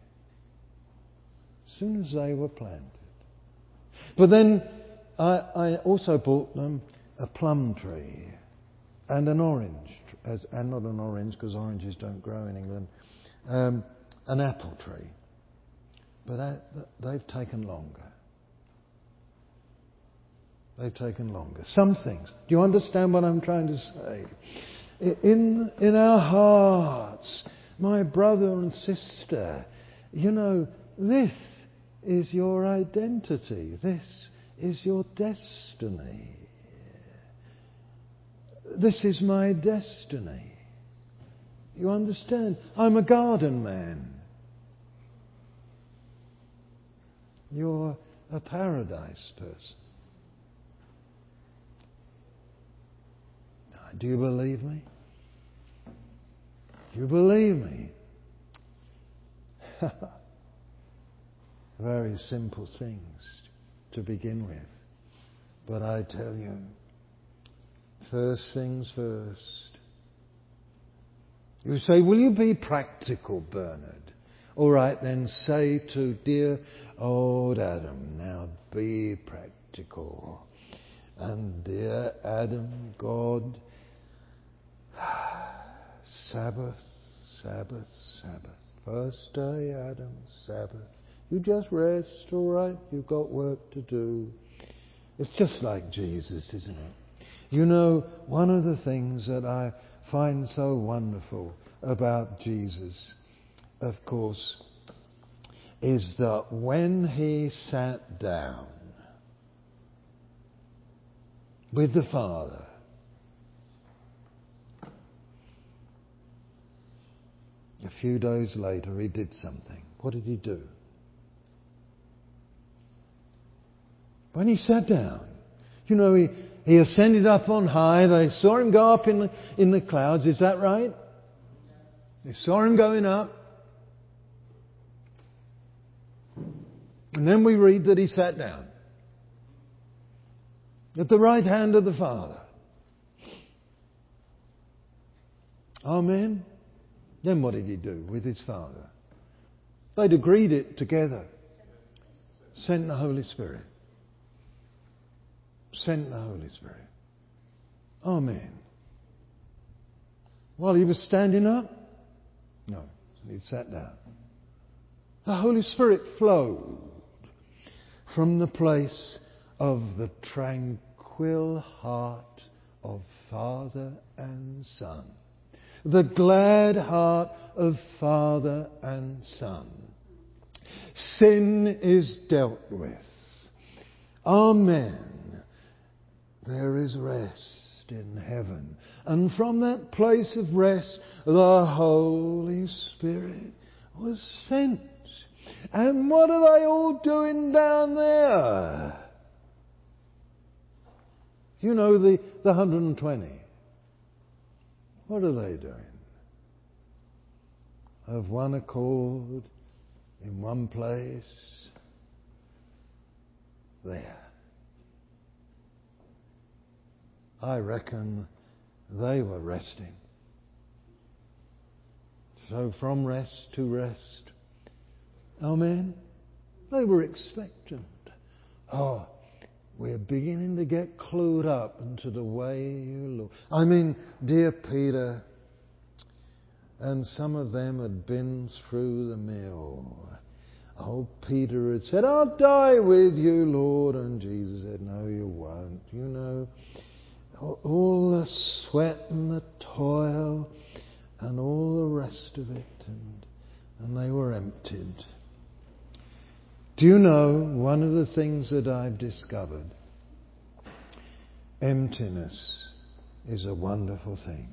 As soon as they were planted. But then I, I also bought them a plum tree. And an orange, as, and not an orange because oranges don't grow in England, um, an apple tree. But that, that, they've taken longer. They've taken longer. Some things. Do you understand what I'm trying to say? In, in our hearts, my brother and sister, you know, this is your identity. This is your destiny. This is my destiny. You understand? I'm a garden man. You're a paradise person. Do you believe me? Do you believe me? Very simple things to begin with. But I tell you, first things first. You say, will you be practical, Bernard? All right, then say to dear old Adam, now be practical. And dear Adam, God, Sabbath, Sabbath, Sabbath. First day, Adam, Sabbath. You just rest, all right? You've got work to do. It's just like Jesus, isn't it? You know, one of the things that I find so wonderful about Jesus, of course, is that when he sat down with the Father, a few days later he did something. What did he do? When he sat down, you know, he, he ascended up on high. They saw him go up in the, in the clouds. Is that right? They saw him going up. And then we read that he sat down at the right hand of the Father. Amen. Then what did he do with his Father? They'd agreed it together. Sent the Holy Spirit. Sent the Holy Spirit. Amen. While he was standing up? No, he sat down. The Holy Spirit flowed from the place of the tranquil heart of Father and Son. The glad heart of Father and Son. Sin is dealt with. Amen. There is rest in heaven. And from that place of rest, the Holy Spirit was sent. And what are they all doing down there? You know, the, the one hundred twenty. What are they doing? Of one accord, in one place, there. I reckon they were resting. So from rest to rest. Amen. They were expectant. Oh, we're beginning to get clued up into the way you look. I mean, dear Peter, and some of them had been through the mill. Oh, Peter had said, I'll die with you, Lord. And Jesus said, no, you won't. You know, all the sweat and the toil and all the rest of it. And, and they were emptied. Do you know, one of the things that I've discovered, emptiness is a wonderful thing.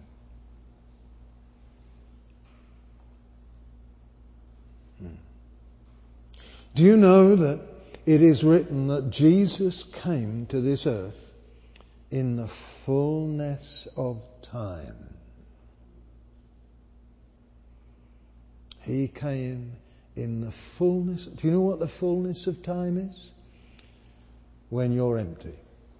Hmm. Do you know that it is written that Jesus came to this earth in the fullness of time? He came in the fullness. Do you know what the fullness of time is? When you're empty.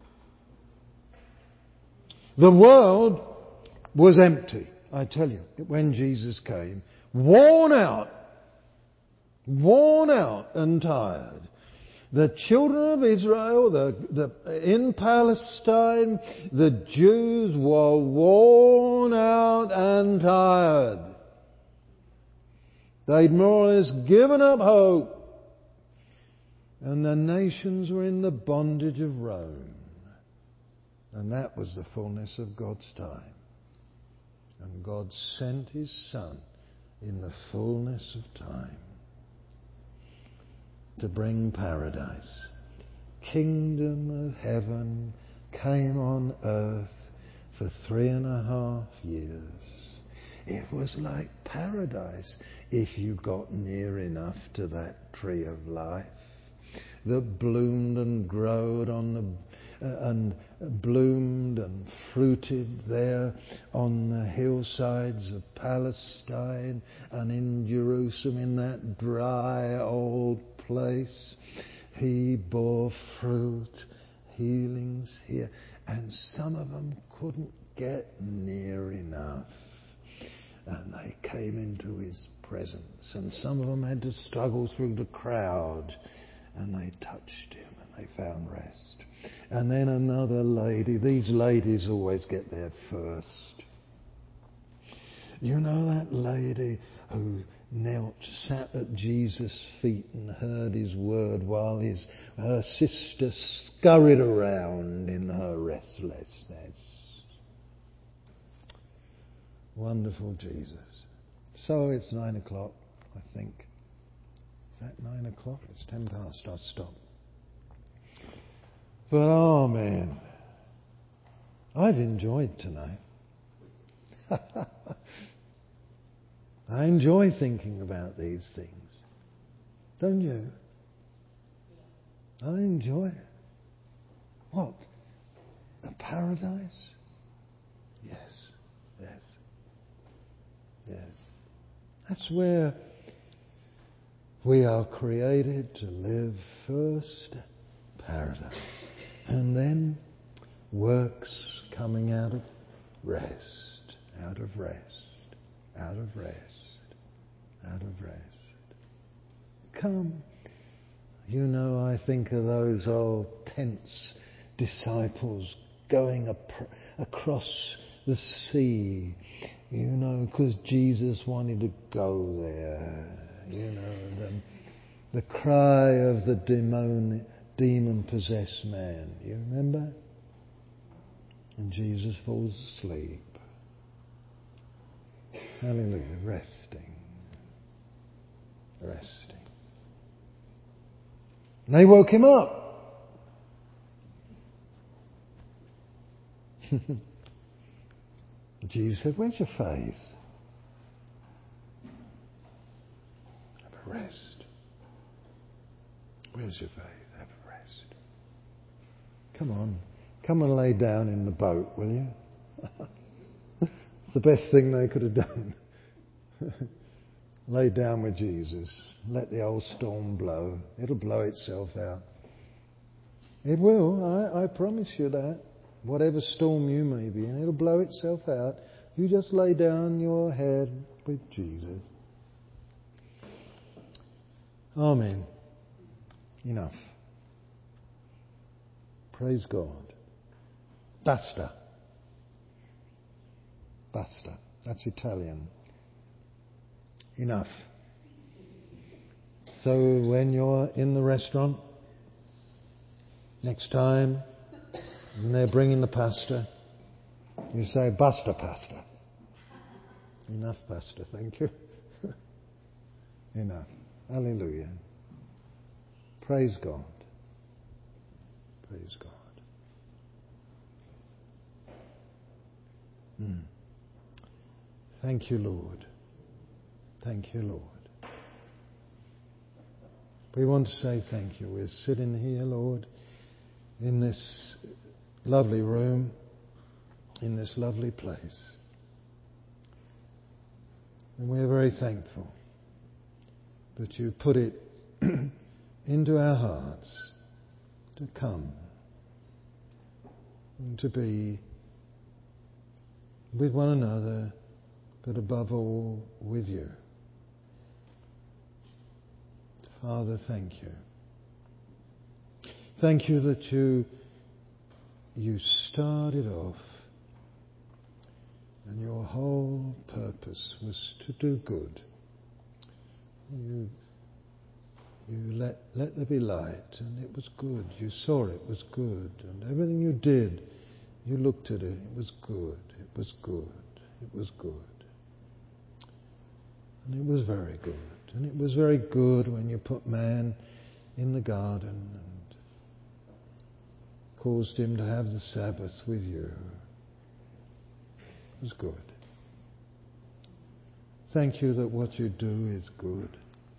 The world was empty, I tell you, when Jesus came. Worn out. Worn out and tired. The children of Israel, the, the, in Palestine, the Jews were worn out and tired. They'd more or less given up hope. And the nations were in the bondage of Rome. And that was the fullness of God's time. And God sent his Son in the fullness of time to bring paradise. Kingdom of heaven came on earth for three and a half years. It was like paradise if you got near enough to that tree of life that bloomed and growed on the uh, and bloomed and fruited there on the hillsides of Palestine and in Jerusalem, in that dry old place. He bore fruit, healings here, and some of them couldn't get near enough. And they came into his presence, and some of them had to struggle through the crowd, and they touched him and they found rest. And then another lady, these ladies always get there first. You know that lady who knelt, sat at Jesus' feet and heard his word while his her sister scurried around in her restlessness. Wonderful Jesus. So it's nine o'clock, I think. Is that nine o'clock? It's ten past. I'll stop. But oh man, I've enjoyed tonight. I enjoy thinking about these things. Don't you? I enjoy it. What? A paradise? Yes. Yes. Yes. That's where we are created to live first. Paradise. And then works coming out of rest. Out of rest. Out of rest, out of rest. Come. You know, I think of those old tense disciples going ap- across the sea, you know, because Jesus wanted to go there. You know, the, the cry of the demon, demon-possessed man. You remember? And Jesus falls asleep. Hallelujah. Resting. Resting. And they woke him up. Jesus said, where's your faith? Have a rest. Where's your faith? Have a rest. Come on. Come and lay down in the boat, will you? It's the best thing they could have done. Lay down with Jesus. Let the old storm blow. It'll blow itself out. It will. I, I promise you that. Whatever storm you may be in, it'll blow itself out. You just lay down your head with Jesus. Amen. Enough. Praise God. Basta. Basta. That's Italian. Enough. So when you're in the restaurant, next time, and they're bringing the pasta, you say, basta pasta. Enough pasta, thank you. Enough. Hallelujah. Praise God. Praise God. Hmm. Thank you, Lord. Thank you, Lord. We want to say thank you. We're sitting here, Lord, in this lovely room, in this lovely place. And we're very thankful that you put it into our hearts to come and to be with one another, but above all with you. Father, thank you. Thank you that you you started off and your whole purpose was to do good. You, You let, let there be light, and it was good. You saw it was good, and everything you did, you looked at it, it was good, it was good, it was good. And it was very good. And it was very good when you put man in the garden and caused him to have the Sabbath with you. It was good. Thank you that what you do is good.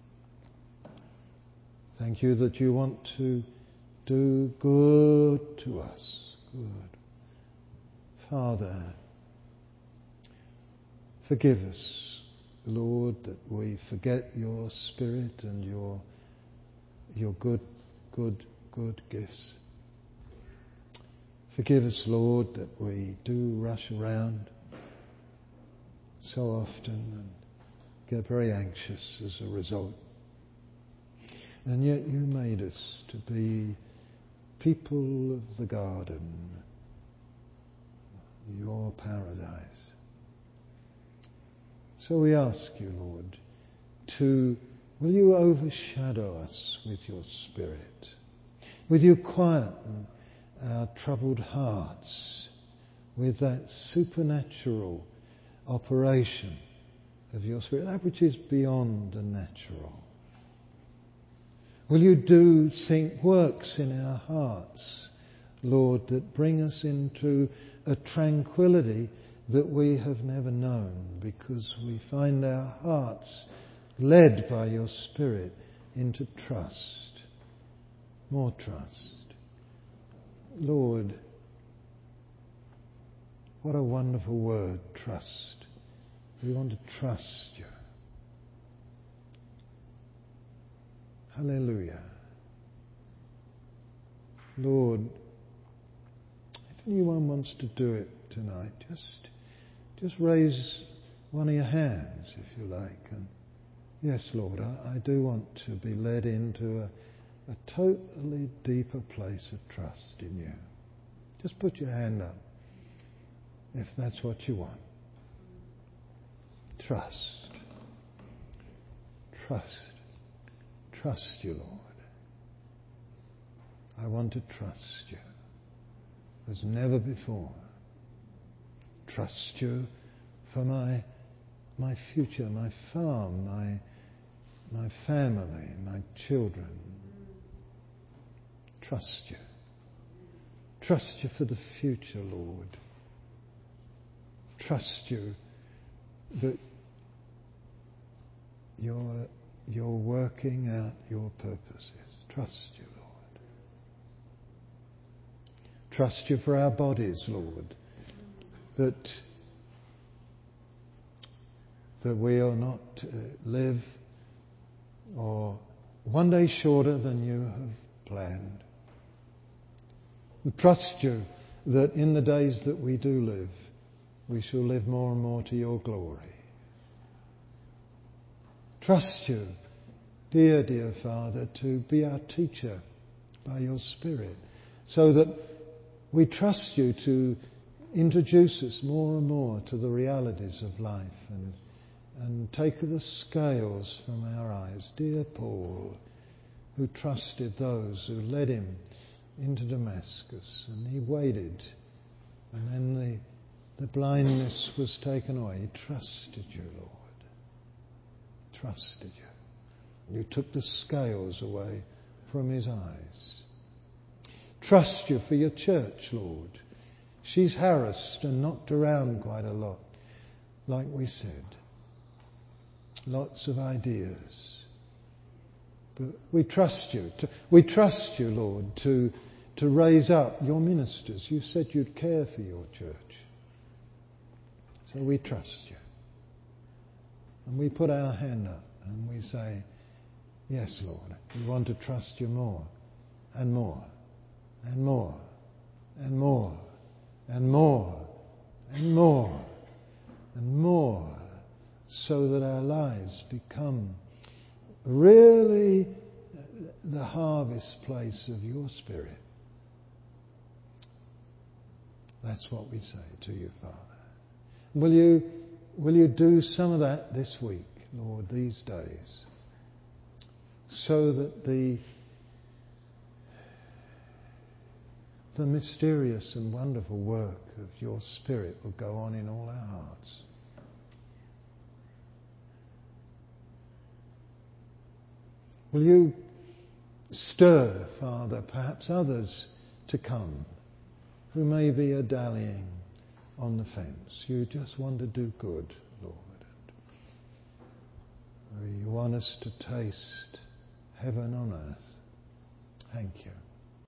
Thank you that you want to do good to us. Good. Father, forgive us, Lord, that we forget your Spirit and your your good, good, good gifts. Forgive us, Lord, that we do rush around so often and get very anxious as a result. And yet you made us to be people of the garden, your paradise. So we ask you, Lord, to, will you overshadow us with your Spirit? Will you quieten our troubled hearts with that supernatural operation of your Spirit, that which is beyond the natural? Will you do think works in our hearts, Lord, that bring us into a tranquility that we have never known, because we find our hearts led by your Spirit into trust, more trust. Lord, what a wonderful word, trust. We want to trust you. Hallelujah. Lord, if anyone wants to do it tonight, just just raise one of your hands, if you like. And yes, Lord, I, I do want to be led into a, a totally deeper place of trust in you. Just put your hand up if that's what you want. Trust. Trust. Trust you, Lord. I want to trust you as never before. Trust you for my my future, my farm, my my family, my children. Trust you. Trust you for the future, Lord. Trust you that you're you're working out your purposes. Trust you, Lord. Trust you for our bodies, Lord. That that we will not uh, live or one day shorter than you have planned. We trust you that in the days that we do live, we shall live more and more to your glory. Trust you, dear, dear Father, to be our teacher by your Spirit, so that we trust you to introduce us more and more to the realities of life and and take the scales from our eyes. Dear Paul, who trusted those who led him into Damascus, and he waited, and then the, the blindness was taken away. He trusted you, Lord. Trusted you. You took the scales away from his eyes. Trust you for your church, Lord. She's harassed and knocked around quite a lot, like we said. Lots of ideas. But we trust you. To, we trust you, Lord, to, to raise up your ministers. You said you'd care for your church. So we trust you. And we put our hand up and we say, yes, Lord, we want to trust you more and more and more and more and more and more and more, so that our lives become really the harvest place of your Spirit. That's what we say to you, Father. Will you, will you do some of that this week, Lord, these days? so that the the mysterious and wonderful work of your Spirit will go on in all our hearts. Will you stir, Father, perhaps others to come who maybe are dallying on the fence? You just want to do good, Lord. You want us to taste heaven on earth. Thank you.